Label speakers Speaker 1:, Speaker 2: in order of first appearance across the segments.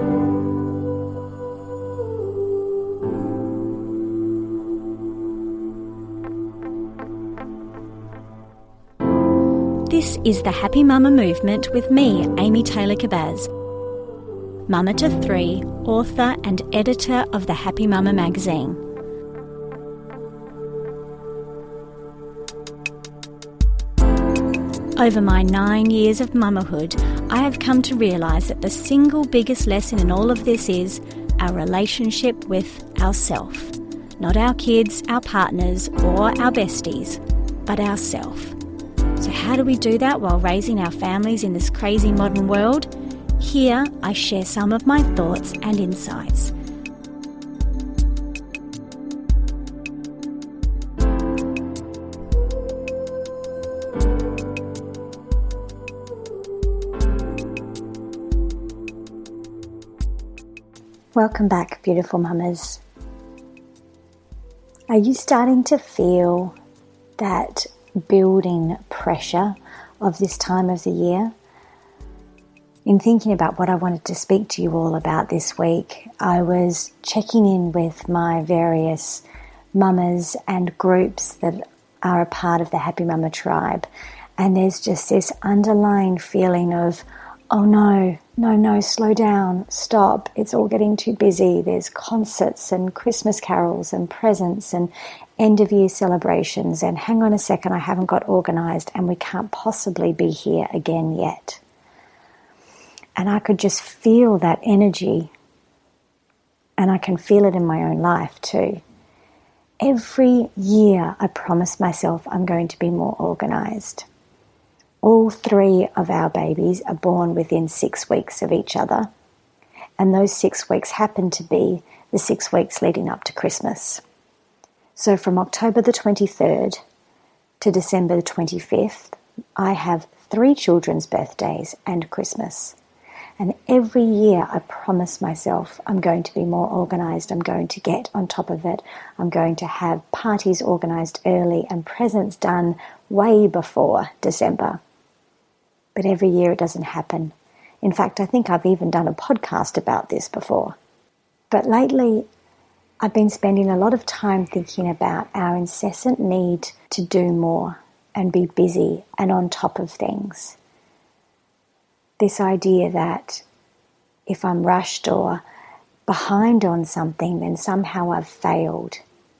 Speaker 1: This is the Happy Mama Movement with me, Amy Taylor-Kabbaz, Mama to 3, author and editor of the Happy Mama magazine. Over my 9 years of mamahood, I have come to realise that the single biggest lesson in all of this is our relationship with ourself. Not our kids, our partners, or our besties, but ourself. So how do we do that while raising our families in this crazy modern world? Here I share some of my thoughts and insights. Welcome back, beautiful mamas. Are you starting to feel that building pressure of this time of the year? In thinking about what I wanted to speak to you all about this week, I was checking in with my various mamas and groups that are a part of the Happy Mama tribe, and there's just this underlying feeling of, oh no, slow down, stop, it's all getting too busy. There's concerts and Christmas carols and presents and end-of-year celebrations, and hang on a second, I haven't got organised and we can't possibly be here again yet. And I could just feel that energy, and I can feel it in my own life too. Every year I promise myself I'm going to be more organised. All 3 of our babies are born within 6 weeks of each other, and those 6 weeks happen to be the 6 weeks leading up to Christmas. So from October the 23rd to December the 25th, I have 3 children's birthdays and Christmas. And every year I promise myself I'm going to be more organised, I'm going to get on top of it, I'm going to have parties organised early and presents done way before December. But every year it doesn't happen. In fact, I think I've even done a podcast about this before. But lately, I've been spending a lot of time thinking about our incessant need to do more and be busy and on top of things. This idea that if I'm rushed or behind on something, then somehow I've failed.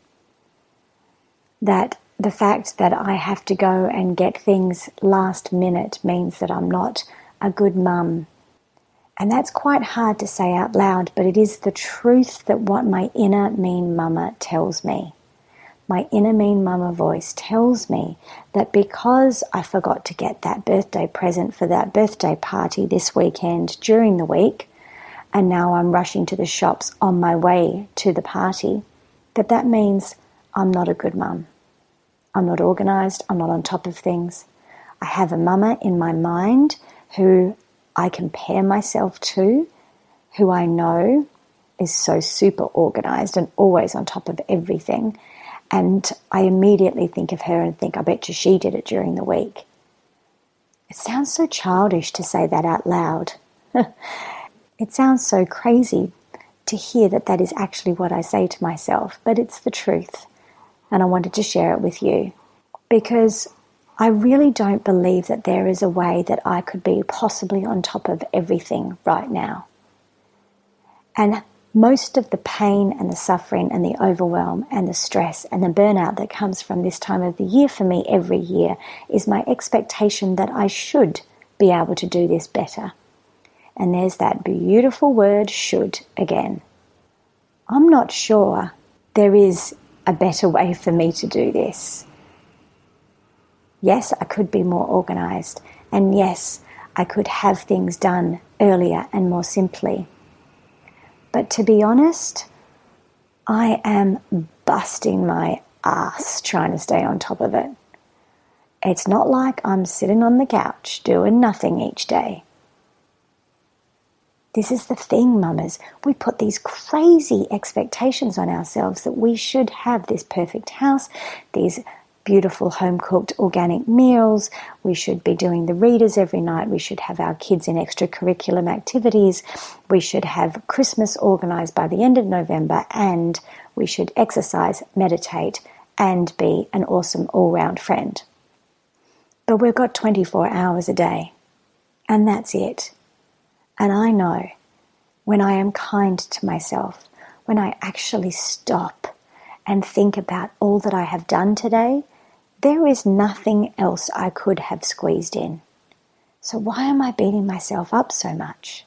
Speaker 1: That the fact that I have to go and get things last minute means that I'm not a good mum. And that's quite hard to say out loud, but it is the truth that what my inner mean mama tells me. My inner mean mama voice tells me that because I forgot to get that birthday present for that birthday party this weekend during the week, and now I'm rushing to the shops on my way to the party, that means I'm not a good mum. I'm not organised, I'm not on top of things. I have a mama in my mind who I compare myself to, who I know is so super organised and always on top of everything. And I immediately think of her and think, I bet you she did it during the week. It sounds so childish to say that out loud. It sounds so crazy to hear that is actually what I say to myself, but it's the truth. And I wanted to share it with you because I really don't believe that there is a way that I could be possibly on top of everything right now. And most of the pain and the suffering and the overwhelm and the stress and the burnout that comes from this time of the year for me every year is my expectation that I should be able to do this better. And there's that beautiful word should again. I'm not sure there is a better way for me to do this. Yes, I could be more organised, and yes, I could have things done earlier and more simply. But to be honest, I am busting my ass trying to stay on top of it. It's not like I'm sitting on the couch doing nothing each day. This is the thing, mamas. We put these crazy expectations on ourselves that we should have this perfect house, these beautiful home-cooked organic meals. We should be doing the readers every night. We should have our kids in extracurricular activities. We should have Christmas organised by the end of November, and we should exercise, meditate, and be an awesome all-round friend. But we've got 24 hours a day, and that's it. And I know when I am kind to myself, when I actually stop and think about all that I have done today, there is nothing else I could have squeezed in. So why am I beating myself up so much?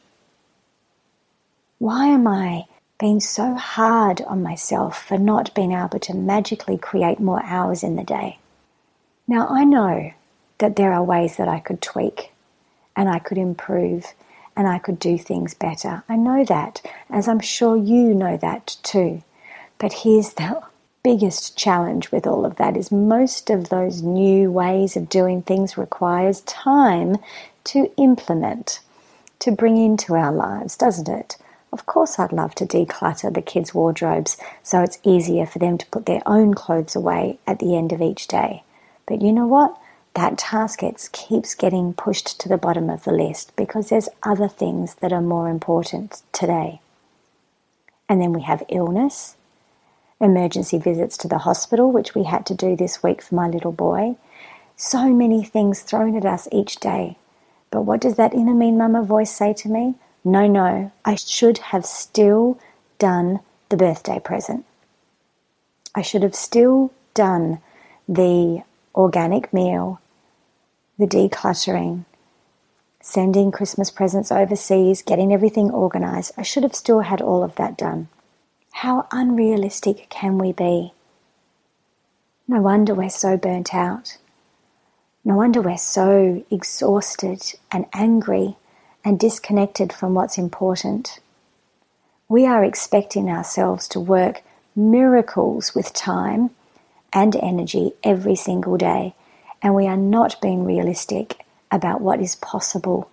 Speaker 1: Why am I being so hard on myself for not being able to magically create more hours in the day? Now, I know that there are ways that I could tweak and I could improve and I could do things better. I know that, as I'm sure you know that too. But here's the biggest challenge with all of that is most of those new ways of doing things requires time to implement, to bring into our lives, doesn't it? Of course I'd love to declutter the kids' wardrobes so it's easier for them to put their own clothes away at the end of each day. But you know what? That task keeps getting pushed to the bottom of the list because there's other things that are more important today. And then we have illness, emergency visits to the hospital, which we had to do this week for my little boy. So many things thrown at us each day. But what does that inner mean mama voice say to me? No, I should have still done the birthday present. I should have still done the organic meal, the decluttering, sending Christmas presents overseas, getting everything organised. I should have still had all of that done. How unrealistic can we be? No wonder we're so burnt out. No wonder we're so exhausted and angry and disconnected from what's important. We are expecting ourselves to work miracles with time and energy every single day, and we are not being realistic about what is possible.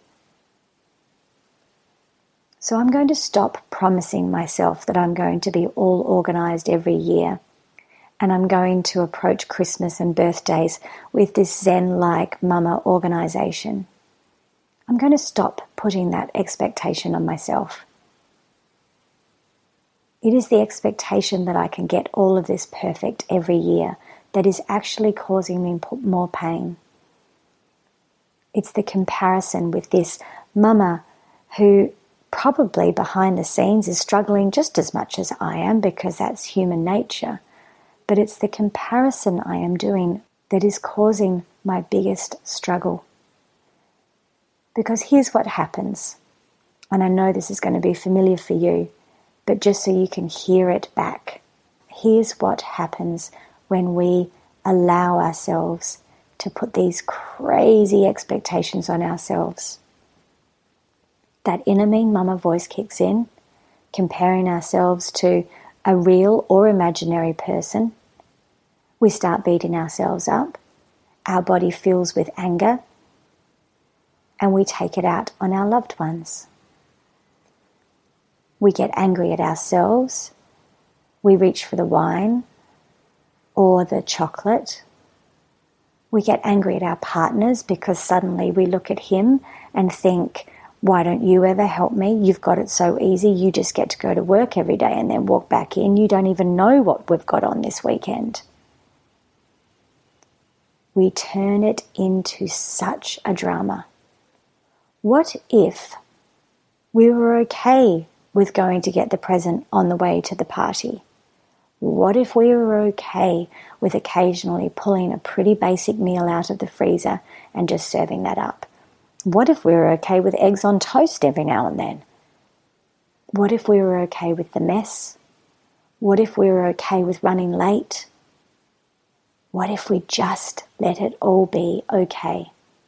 Speaker 1: So I'm going to stop promising myself that I'm going to be all organised every year, and I'm going to approach Christmas and birthdays with this Zen-like mama organisation. I'm going to stop putting that expectation on myself. It is the expectation that I can get all of this perfect every year that is actually causing me more pain. It's the comparison with this mama who probably behind the scenes is struggling just as much as I am because that's human nature. But it's the comparison I am doing that is causing my biggest struggle. Because here's what happens, and I know this is going to be familiar for you, but just so you can hear it back. Here's what happens when we allow ourselves to put these crazy expectations on ourselves. That inner mean mama voice kicks in, comparing ourselves to a real or imaginary person. We start beating ourselves up. Our body fills with anger, and we take it out on our loved ones. We get angry at ourselves. We reach for the wine or the chocolate. We get angry at our partners because suddenly we look at him and think, why don't you ever help me? You've got it so easy. You just get to go to work every day and then walk back in. You don't even know what we've got on this weekend. We turn it into such a drama. What if we were okay with going to get the present on the way to the party? What if we were okay with occasionally pulling a pretty basic meal out of the freezer and just serving that up? What if we were okay with eggs on toast every now and then? What if we were okay with the mess? What if we were okay with running late? What if we just let it all be okay?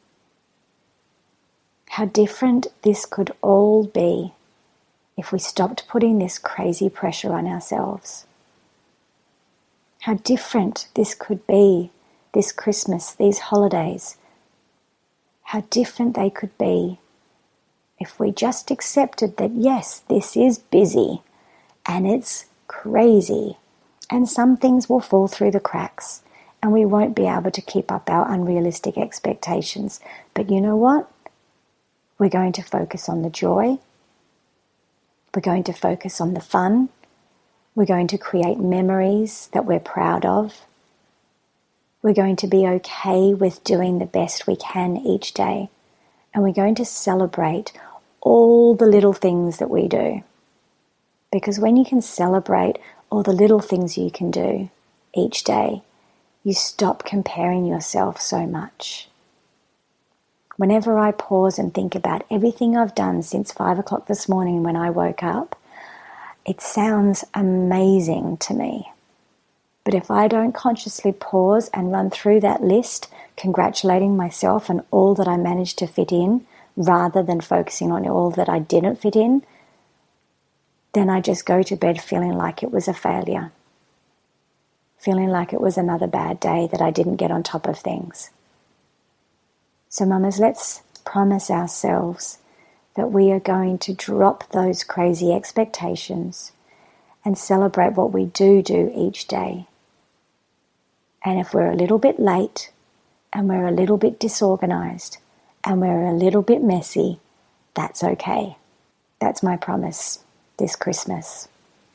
Speaker 1: How different this could all be if we stopped putting this crazy pressure on ourselves. How different this could be this Christmas, these holidays. How different they could be if we just accepted that, yes, this is busy and it's crazy and some things will fall through the cracks and we won't be able to keep up our unrealistic expectations. But you know what? We're going to focus on the joy. We're going to focus on the fun. We're going to create memories that we're proud of. We're going to be okay with doing the best we can each day. And we're going to celebrate all the little things that we do. Because when you can celebrate all the little things you can do each day, you stop comparing yourself so much. Whenever I pause and think about everything I've done since 5 o'clock this morning when I woke up, it sounds amazing to me. But if I don't consciously pause and run through that list, congratulating myself on all that I managed to fit in, rather than focusing on all that I didn't fit in, then I just go to bed feeling like it was a failure. Feeling like it was another bad day that I didn't get on top of things. So mamas, let's promise ourselves that we are going to drop those crazy expectations and celebrate what we do each day. And if we're a little bit late and we're a little bit disorganized and we're a little bit messy, that's okay. That's my promise this Christmas.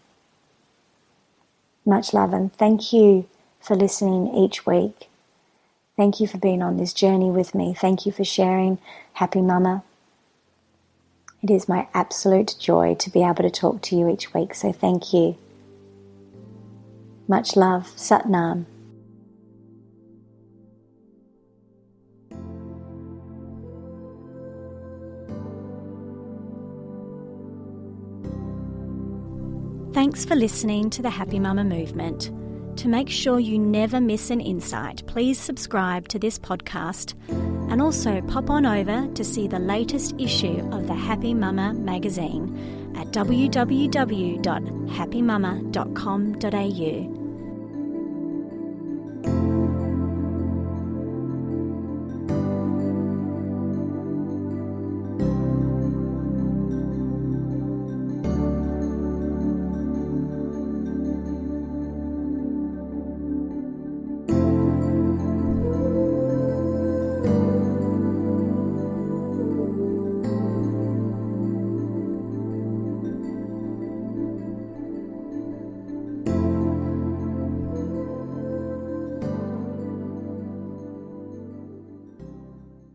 Speaker 1: Much love, and thank you for listening each week. Thank you for being on this journey with me. Thank you for sharing Happy Mama. It is my absolute joy to be able to talk to you each week, so thank you. Much love. Sat Nam.
Speaker 2: Thanks for listening to the Happy Mama Movement. To make sure you never miss an insight, please subscribe to this podcast and also pop on over to see the latest issue of the Happy Mama magazine at www.happymama.com.au.